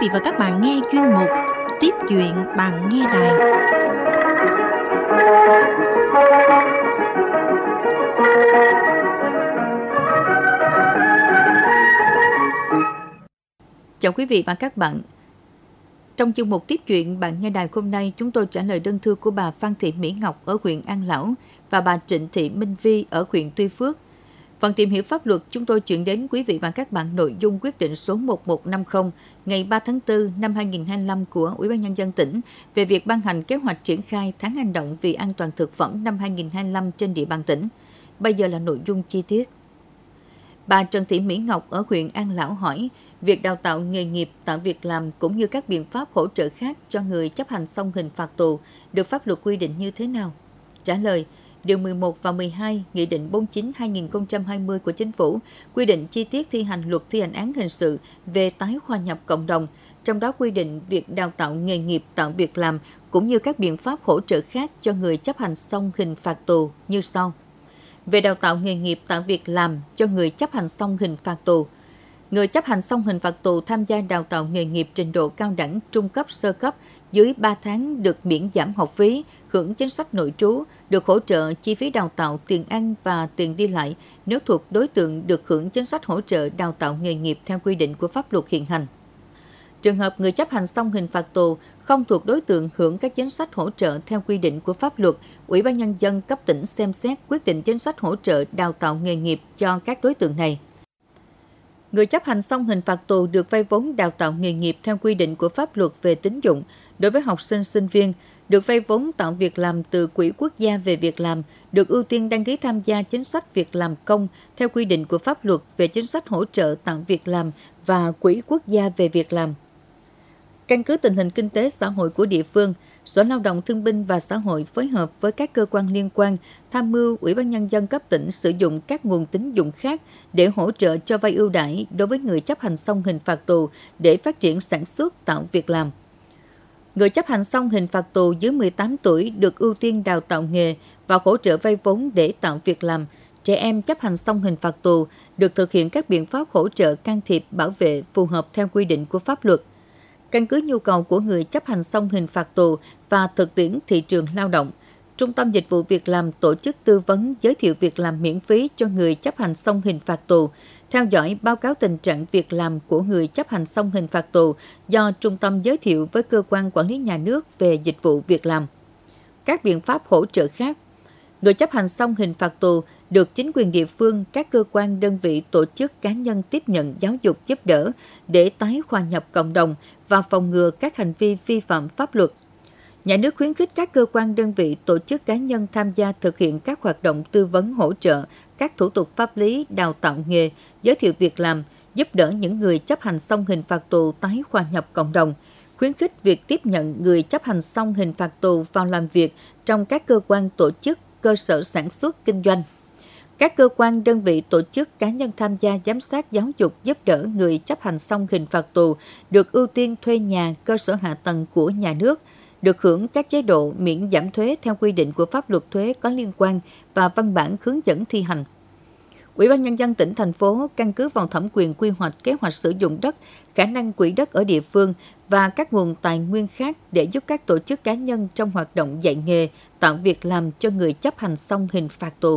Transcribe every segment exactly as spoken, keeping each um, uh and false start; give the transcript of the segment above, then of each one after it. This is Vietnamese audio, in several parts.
vị và các bạn nghe chuyên mục Tiếp chuyện bạn nghe đài. Chào quý vị và các bạn. Trong chuyên mục Tiếp chuyện bạn nghe đài hôm nay, chúng tôi trả lời đơn thư của bà Phan Thị Mỹ Ngọc ở huyện An Lão và bà Trịnh Thị Minh Vi ở huyện Tuy Phước. Phần tìm hiểu pháp luật, chúng tôi chuyển đến quý vị và các bạn nội dung quyết định số một một năm không ngày ba tháng tư năm hai nghìn không trăm hai mươi lăm của Ủy ban Nhân dân tỉnh về việc ban hành kế hoạch triển khai tháng hành động vì an toàn thực phẩm năm hai nghìn không trăm hai mươi lăm trên địa bàn tỉnh. Bây giờ là nội dung chi tiết. Bà Trần Thị Mỹ Ngọc ở huyện An Lão hỏi, việc đào tạo nghề nghiệp, tạo việc làm cũng như các biện pháp hỗ trợ khác cho người chấp hành xong hình phạt tù được pháp luật quy định như thế nào? Trả lời, Điều mười một và mười hai Nghị định bốn mươi chín trên hai nghìn không trăm hai mươi của Chính phủ quy định chi tiết thi hành luật thi hành án hình sự về tái hòa nhập cộng đồng, trong đó quy định việc đào tạo nghề nghiệp, tạo việc làm cũng như các biện pháp hỗ trợ khác cho người chấp hành xong hình phạt tù như sau. Về đào tạo nghề nghiệp, tạo việc làm cho người chấp hành xong hình phạt tù. Người chấp hành xong hình phạt tù tham gia đào tạo nghề nghiệp trình độ cao đẳng, trung cấp, sơ cấp dưới ba tháng được miễn giảm học phí, hưởng chính sách nội trú, được hỗ trợ chi phí đào tạo, tiền ăn và tiền đi lại nếu thuộc đối tượng được hưởng chính sách hỗ trợ đào tạo nghề nghiệp theo quy định của pháp luật hiện hành. Trường hợp người chấp hành xong hình phạt tù không thuộc đối tượng hưởng các chính sách hỗ trợ theo quy định của pháp luật, Ủy ban Nhân dân cấp tỉnh xem xét quyết định chính sách hỗ trợ đào tạo nghề nghiệp cho các đối tượng này. Người chấp hành xong hình phạt tù được vay vốn đào tạo nghề nghiệp theo quy định của pháp luật về tín dụng. Đối với học sinh, sinh viên, được vay vốn tạo việc làm từ Quỹ Quốc gia về việc làm, được ưu tiên đăng ký tham gia chính sách việc làm công theo quy định của pháp luật về chính sách hỗ trợ tạo việc làm và Quỹ Quốc gia về việc làm. Căn cứ tình hình kinh tế xã hội của địa phương, Sở Lao động Thương binh và Xã hội phối hợp với các cơ quan liên quan tham mưu Ủy ban Nhân dân cấp tỉnh sử dụng các nguồn tín dụng khác để hỗ trợ cho vay ưu đãi đối với người chấp hành xong hình phạt tù để phát triển sản xuất, tạo việc làm. Người chấp hành xong hình phạt tù dưới mười tám tuổi được ưu tiên đào tạo nghề và hỗ trợ vay vốn để tạo việc làm. Trẻ em chấp hành xong hình phạt tù được thực hiện các biện pháp hỗ trợ can thiệp bảo vệ phù hợp theo quy định của pháp luật. Căn cứ nhu cầu của người chấp hành xong hình phạt tù và thực tiễn thị trường lao động, Trung tâm Dịch vụ Việc làm tổ chức tư vấn giới thiệu việc làm miễn phí cho người chấp hành xong hình phạt tù, theo dõi báo cáo tình trạng việc làm của người chấp hành xong hình phạt tù do Trung tâm giới thiệu với Cơ quan Quản lý Nhà nước về Dịch vụ Việc làm. Các biện pháp hỗ trợ khác. Người chấp hành xong hình phạt tù được chính quyền địa phương, các cơ quan, đơn vị, tổ chức, cá nhân tiếp nhận giáo dục giúp đỡ để tái hòa nhập cộng đồng và phòng ngừa các hành vi vi phạm pháp luật. Nhà nước khuyến khích các cơ quan, đơn vị, tổ chức, cá nhân tham gia thực hiện các hoạt động tư vấn hỗ trợ, các thủ tục pháp lý, đào tạo nghề, giới thiệu việc làm, giúp đỡ những người chấp hành xong hình phạt tù tái hòa nhập cộng đồng, khuyến khích việc tiếp nhận người chấp hành xong hình phạt tù vào làm việc trong các cơ quan, tổ chức, cơ sở sản xuất, kinh doanh. Các cơ quan, đơn vị, tổ chức, cá nhân tham gia giám sát giáo dục giúp đỡ người chấp hành xong hình phạt tù được ưu tiên thuê nhà, cơ sở hạ tầng của nhà nước, được hưởng các chế độ miễn giảm thuế theo quy định của pháp luật thuế có liên quan và văn bản hướng dẫn thi hành. Ủy ban Nhân dân tỉnh, thành phố căn cứ vào thẩm quyền quy hoạch, kế hoạch sử dụng đất, khả năng quỹ đất ở địa phương và các nguồn tài nguyên khác để giúp các tổ chức, cá nhân trong hoạt động dạy nghề, tạo việc làm cho người chấp hành xong hình phạt tù.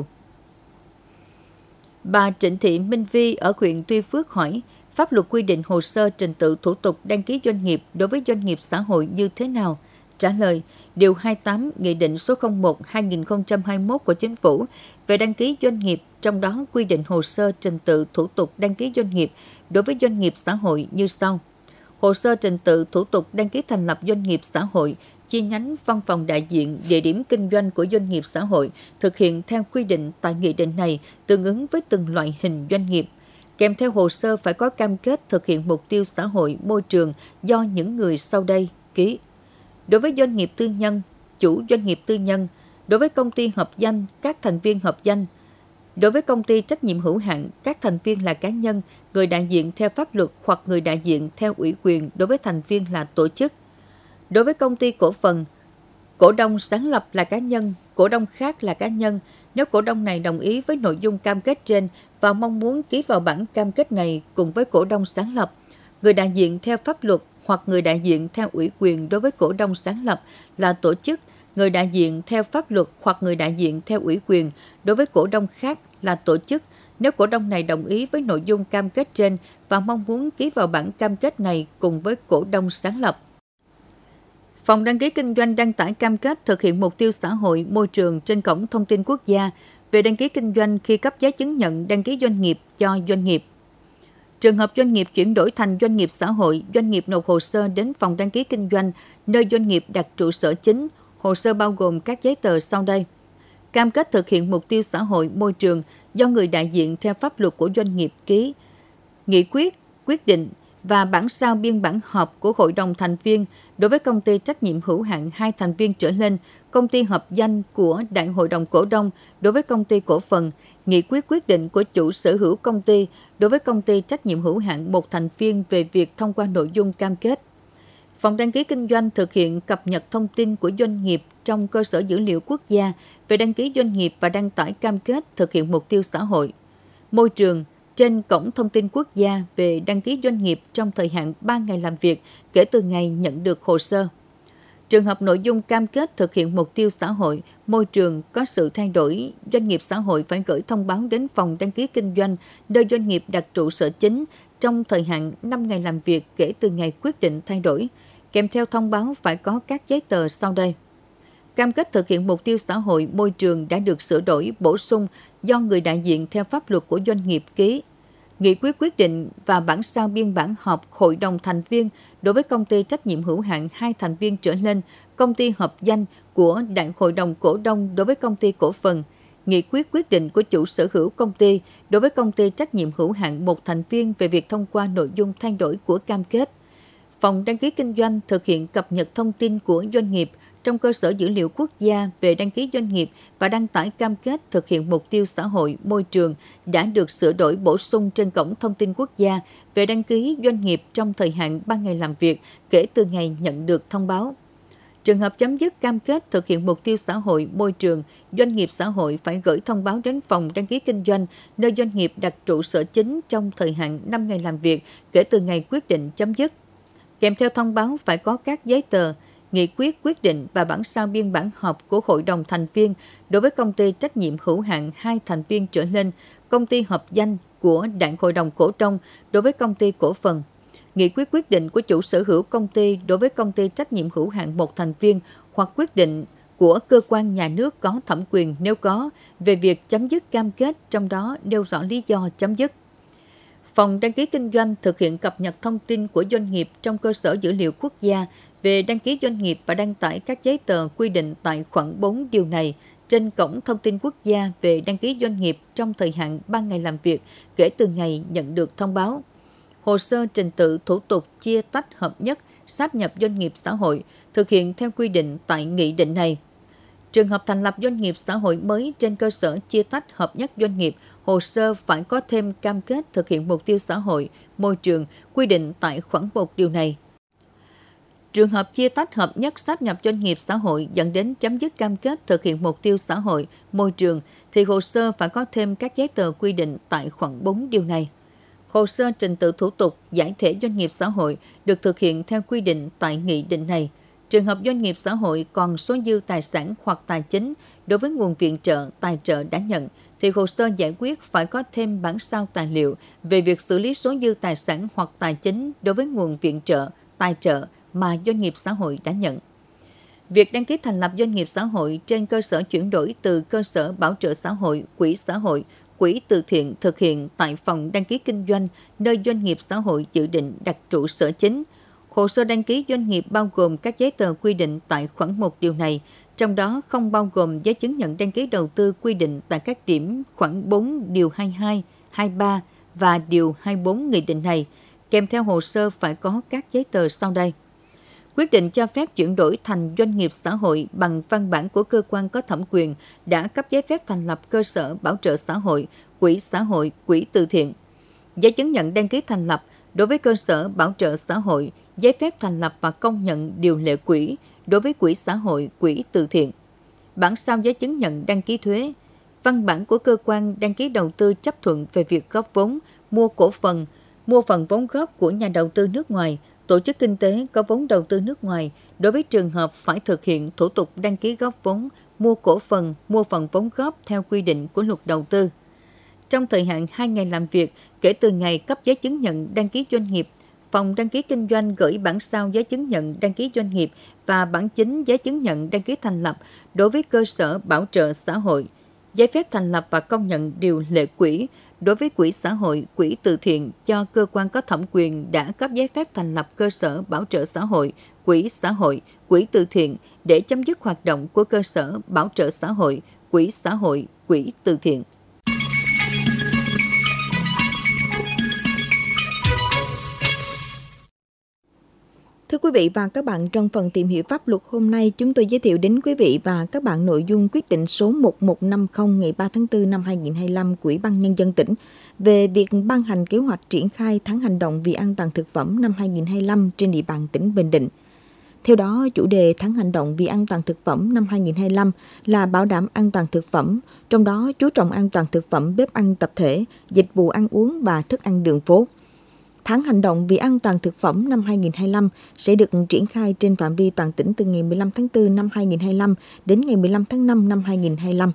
Bà Trịnh Thị Minh Vi ở huyện Tuy Phước hỏi, pháp luật quy định hồ sơ trình tự thủ tục đăng ký doanh nghiệp đối với doanh nghiệp xã hội như thế nào? Trả lời, Điều hai mươi tám Nghị định số không một trên hai nghìn không trăm hai mươi mốt của Chính phủ về đăng ký doanh nghiệp, trong đó quy định hồ sơ trình tự thủ tục đăng ký doanh nghiệp đối với doanh nghiệp xã hội như sau. Hồ sơ trình tự thủ tục đăng ký thành lập doanh nghiệp xã hội, chi nhánh, văn phòng đại diện, địa điểm kinh doanh của doanh nghiệp xã hội thực hiện theo quy định tại nghị định này tương ứng với từng loại hình doanh nghiệp. Kèm theo hồ sơ phải có cam kết thực hiện mục tiêu xã hội, môi trường do những người sau đây ký. Đối với doanh nghiệp tư nhân, chủ doanh nghiệp tư nhân, đối với công ty hợp danh, các thành viên hợp danh, đối với công ty trách nhiệm hữu hạn, các thành viên là cá nhân, người đại diện theo pháp luật hoặc người đại diện theo ủy quyền đối với thành viên là tổ chức. Đối với công ty cổ phần, cổ đông sáng lập là cá nhân, cổ đông khác là cá nhân, nếu cổ đông này đồng ý với nội dung cam kết trên và mong muốn ký vào bản cam kết này cùng với cổ đông sáng lập, Người đại diện theo pháp luật hoặc người đại diện theo ủy quyền đối với cổ đông sáng lập là tổ chức, người đại diện theo pháp luật hoặc người đại diện theo ủy quyền đối với cổ đông khác là tổ chức, nếu cổ đông này đồng ý với nội dung cam kết trên và mong muốn ký vào bản cam kết này cùng với cổ đông sáng lập. Phòng đăng ký kinh doanh đăng tải cam kết thực hiện mục tiêu xã hội môi trường trên cổng thông tin quốc gia về đăng ký kinh doanh khi cấp giấy chứng nhận đăng ký doanh nghiệp cho doanh nghiệp. Trường hợp doanh nghiệp chuyển đổi thành doanh nghiệp xã hội, doanh nghiệp nộp hồ sơ đến phòng đăng ký kinh doanh nơi doanh nghiệp đặt trụ sở chính. Hồ sơ bao gồm các giấy tờ sau đây. Cam kết thực hiện mục tiêu xã hội môi trường do người đại diện theo pháp luật của doanh nghiệp ký. Nghị quyết, quyết định và bản sao biên bản họp của hội đồng thành viên đối với công ty trách nhiệm hữu hạn hai thành viên trở lên, công ty hợp danh của đại hội đồng cổ đông đối với công ty cổ phần, nghị quyết quyết định của chủ sở hữu công ty đối với công ty trách nhiệm hữu hạn một thành viên về việc thông qua nội dung cam kết. Phòng đăng ký kinh doanh thực hiện cập nhật thông tin của doanh nghiệp trong cơ sở dữ liệu quốc gia về đăng ký doanh nghiệp và đăng tải cam kết thực hiện mục tiêu xã hội, môi trường trên cổng thông tin quốc gia về đăng ký doanh nghiệp trong thời hạn ba ngày làm việc kể từ ngày nhận được hồ sơ. Trường hợp nội dung cam kết thực hiện mục tiêu xã hội, môi trường có sự thay đổi, doanh nghiệp xã hội phải gửi thông báo đến phòng đăng ký kinh doanh nơi doanh nghiệp đặt trụ sở chính trong thời hạn năm ngày làm việc kể từ ngày quyết định thay đổi. Kèm theo thông báo phải có các giấy tờ sau đây. Cam kết thực hiện mục tiêu xã hội môi trường đã được sửa đổi, bổ sung do người đại diện theo pháp luật của doanh nghiệp ký. Nghị quyết quyết định và bản sao biên bản họp hội đồng thành viên đối với công ty trách nhiệm hữu hạn hai thành viên trở lên, công ty hợp danh của đại hội đồng cổ đông đối với công ty cổ phần. Nghị quyết quyết định của chủ sở hữu công ty đối với công ty trách nhiệm hữu hạn một thành viên về việc thông qua nội dung thay đổi của cam kết. Phòng đăng ký kinh doanh thực hiện cập nhật thông tin của doanh nghiệp trong cơ sở dữ liệu quốc gia về đăng ký doanh nghiệp và đăng tải cam kết thực hiện mục tiêu xã hội môi trường đã được sửa đổi bổ sung trên cổng thông tin quốc gia về đăng ký doanh nghiệp trong thời hạn ba ngày làm việc kể từ ngày nhận được thông báo. Trường hợp chấm dứt cam kết thực hiện mục tiêu xã hội môi trường, doanh nghiệp xã hội phải gửi thông báo đến phòng đăng ký kinh doanh nơi doanh nghiệp đặt trụ sở chính trong thời hạn năm ngày làm việc kể từ ngày quyết định chấm dứt. Kèm theo thông báo phải có các giấy tờ, nghị quyết quyết định và bản sao biên bản họp của hội đồng thành viên đối với công ty trách nhiệm hữu hạn hai thành viên trở lên, công ty hợp danh của đại hội đồng cổ đông đối với công ty cổ phần. Nghị quyết quyết định của chủ sở hữu công ty đối với công ty trách nhiệm hữu hạn một thành viên hoặc quyết định của cơ quan nhà nước có thẩm quyền nếu có về việc chấm dứt cam kết, trong đó nêu rõ lý do chấm dứt. Phòng đăng ký kinh doanh thực hiện cập nhật thông tin của doanh nghiệp trong cơ sở dữ liệu quốc gia về đăng ký doanh nghiệp và đăng tải các giấy tờ quy định tại khoản bốn điều này trên cổng thông tin quốc gia về đăng ký doanh nghiệp trong thời hạn ba ngày làm việc kể từ ngày nhận được thông báo. Hồ sơ trình tự thủ tục chia tách hợp nhất, sáp nhập doanh nghiệp xã hội thực hiện theo quy định tại nghị định này. Trường hợp thành lập doanh nghiệp xã hội mới trên cơ sở chia tách hợp nhất doanh nghiệp, hồ sơ phải có thêm cam kết thực hiện mục tiêu xã hội, môi trường quy định tại khoản một điều này. Trường hợp chia tách hợp nhất sáp nhập doanh nghiệp xã hội dẫn đến chấm dứt cam kết thực hiện mục tiêu xã hội, môi trường thì hồ sơ phải có thêm các giấy tờ quy định tại khoản bốn điều này. Hồ sơ trình tự thủ tục giải thể doanh nghiệp xã hội được thực hiện theo quy định tại nghị định này. Trường hợp doanh nghiệp xã hội còn số dư tài sản hoặc tài chính đối với nguồn viện trợ, tài trợ đã nhận, thì hồ sơ giải quyết phải có thêm bản sao tài liệu về việc xử lý số dư tài sản hoặc tài chính đối với nguồn viện trợ, tài trợ mà doanh nghiệp xã hội đã nhận. Việc đăng ký thành lập doanh nghiệp xã hội trên cơ sở chuyển đổi từ cơ sở bảo trợ xã hội, quỹ xã hội, quỹ từ thiện thực hiện tại phòng đăng ký kinh doanh nơi doanh nghiệp xã hội dự định đặt trụ sở chính. Hồ sơ đăng ký doanh nghiệp bao gồm các giấy tờ quy định tại khoản một điều này, trong đó không bao gồm giấy chứng nhận đăng ký đầu tư quy định tại các điểm khoản bốn điều hai mươi hai, hai mươi ba và điều hai mươi bốn nghị định này. Kèm theo hồ sơ phải có các giấy tờ sau đây. Quyết định cho phép chuyển đổi thành doanh nghiệp xã hội bằng văn bản của cơ quan có thẩm quyền đã cấp giấy phép thành lập cơ sở bảo trợ xã hội, quỹ xã hội, quỹ từ thiện. Giấy chứng nhận đăng ký thành lập đối với cơ sở bảo trợ xã hội, giấy phép thành lập và công nhận điều lệ quỹ đối với quỹ xã hội, quỹ từ thiện. Bản sao giấy chứng nhận đăng ký thuế, văn bản của cơ quan đăng ký đầu tư chấp thuận về việc góp vốn, mua cổ phần, mua phần vốn góp của nhà đầu tư nước ngoài, tổ chức kinh tế có vốn đầu tư nước ngoài đối với trường hợp phải thực hiện thủ tục đăng ký góp vốn, mua cổ phần, mua phần vốn góp theo quy định của luật đầu tư. Trong thời hạn hai ngày làm việc kể từ ngày cấp giấy chứng nhận đăng ký doanh nghiệp, Phòng đăng ký kinh doanh gửi bản sao giấy chứng nhận đăng ký doanh nghiệp và bản chính giấy chứng nhận đăng ký thành lập đối với cơ sở bảo trợ xã hội, giấy phép thành lập và công nhận điều lệ quỹ đối với quỹ xã hội, quỹ từ thiện do cơ quan có thẩm quyền đã cấp giấy phép thành lập cơ sở bảo trợ xã hội, quỹ xã hội, quỹ từ thiện để chấm dứt hoạt động của cơ sở bảo trợ xã hội, quỹ xã hội, quỹ từ thiện. Thưa quý vị và các bạn, trong phần tìm hiểu pháp luật hôm nay, chúng tôi giới thiệu đến quý vị và các bạn nội dung quyết định số một một năm không ngày ba tháng tư năm hai nghìn không trăm hai mươi lăm của Ủy ban Nhân dân tỉnh về việc ban hành kế hoạch triển khai tháng hành động vì an toàn thực phẩm năm hai nghìn không trăm hai mươi lăm trên địa bàn tỉnh Bình Định. Theo đó, chủ đề tháng hành động vì an toàn thực phẩm năm hai nghìn không trăm hai mươi lăm là bảo đảm an toàn thực phẩm, trong đó chú trọng an toàn thực phẩm bếp ăn tập thể, dịch vụ ăn uống và thức ăn đường phố. Tháng hành động vì an toàn thực phẩm năm hai nghìn không trăm hai mươi lăm sẽ được triển khai trên phạm vi toàn tỉnh từ ngày mười lăm tháng tư năm hai nghìn không trăm hai mươi lăm đến ngày mười lăm tháng năm năm hai nghìn không trăm hai mươi lăm.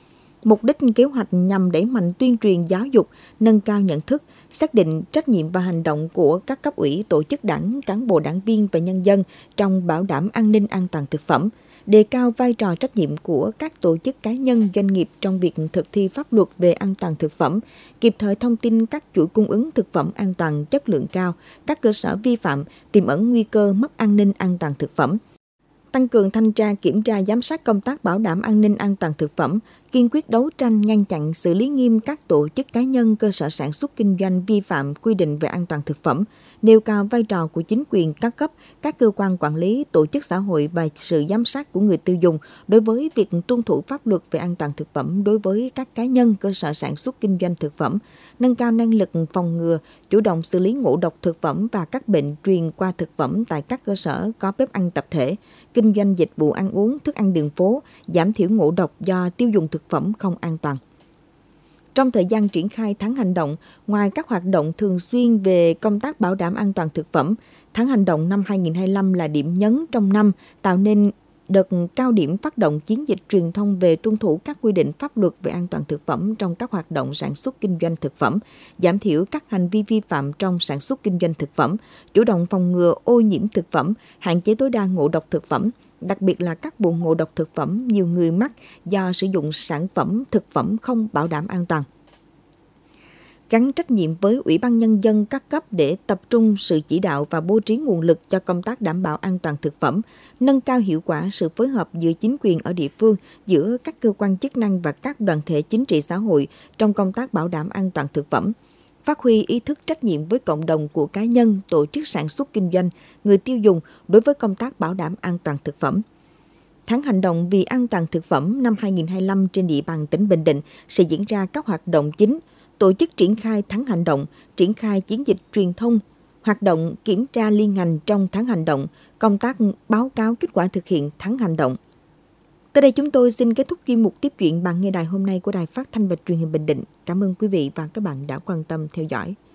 Mục đích kế hoạch nhằm đẩy mạnh tuyên truyền giáo dục, nâng cao nhận thức, xác định trách nhiệm và hành động của các cấp ủy, tổ chức đảng, cán bộ đảng viên và nhân dân trong bảo đảm an ninh an toàn thực phẩm, đề cao vai trò trách nhiệm của các tổ chức cá nhân doanh nghiệp trong việc thực thi pháp luật về an toàn thực phẩm, kịp thời thông tin các chuỗi cung ứng thực phẩm an toàn chất lượng cao, các cơ sở vi phạm tiềm ẩn nguy cơ mất an ninh an toàn thực phẩm. Tăng cường thanh tra kiểm tra giám sát công tác bảo đảm an ninh an toàn thực phẩm, kiên quyết đấu tranh ngăn chặn xử lý nghiêm các tổ chức cá nhân cơ sở sản xuất kinh doanh vi phạm quy định về an toàn thực phẩm, nêu cao vai trò của chính quyền các cấp, các cơ quan quản lý, tổ chức xã hội và sự giám sát của người tiêu dùng đối với việc tuân thủ pháp luật về an toàn thực phẩm đối với các cá nhân cơ sở sản xuất kinh doanh thực phẩm, nâng cao năng lực phòng ngừa, chủ động xử lý ngộ độc thực phẩm và các bệnh truyền qua thực phẩm tại các cơ sở có bếp ăn tập thể, kinh doanh dịch vụ ăn uống, thức ăn đường phố, giảm thiểu ngộ độc do tiêu dùng thực phẩm không an toàn. Trong thời gian triển khai tháng hành động, ngoài các hoạt động thường xuyên về công tác bảo đảm an toàn thực phẩm, tháng hành động năm hai nghìn không trăm hai mươi lăm là điểm nhấn trong năm, tạo nên đợt cao điểm phát động chiến dịch truyền thông về tuân thủ các quy định pháp luật về an toàn thực phẩm trong các hoạt động sản xuất kinh doanh thực phẩm, giảm thiểu các hành vi vi phạm trong sản xuất kinh doanh thực phẩm, chủ động phòng ngừa ô nhiễm thực phẩm, hạn chế tối đa ngộ độc thực phẩm, đặc biệt là các vụ ngộ độc thực phẩm nhiều người mắc do sử dụng sản phẩm thực phẩm không bảo đảm an toàn. Gắn trách nhiệm với Ủy ban Nhân dân các cấp để tập trung sự chỉ đạo và bố trí nguồn lực cho công tác đảm bảo an toàn thực phẩm, nâng cao hiệu quả sự phối hợp giữa chính quyền ở địa phương, giữa các cơ quan chức năng và các đoàn thể chính trị xã hội trong công tác bảo đảm an toàn thực phẩm, phát huy ý thức trách nhiệm với cộng đồng của cá nhân, tổ chức sản xuất kinh doanh, người tiêu dùng đối với công tác bảo đảm an toàn thực phẩm. Tháng hành động vì an toàn thực phẩm năm hai nghìn không trăm hai mươi lăm trên địa bàn tỉnh Bình Định sẽ diễn ra các hoạt động chính, tổ chức triển khai tháng hành động, triển khai chiến dịch truyền thông, hoạt động kiểm tra liên ngành trong tháng hành động, công tác báo cáo kết quả thực hiện tháng hành động. Tới đây chúng tôi xin kết thúc chuyên mục tiếp chuyện bạn nghe đài hôm nay của Đài Phát thanh và Truyền hình Bình Định. Cảm ơn quý vị và các bạn đã quan tâm theo dõi.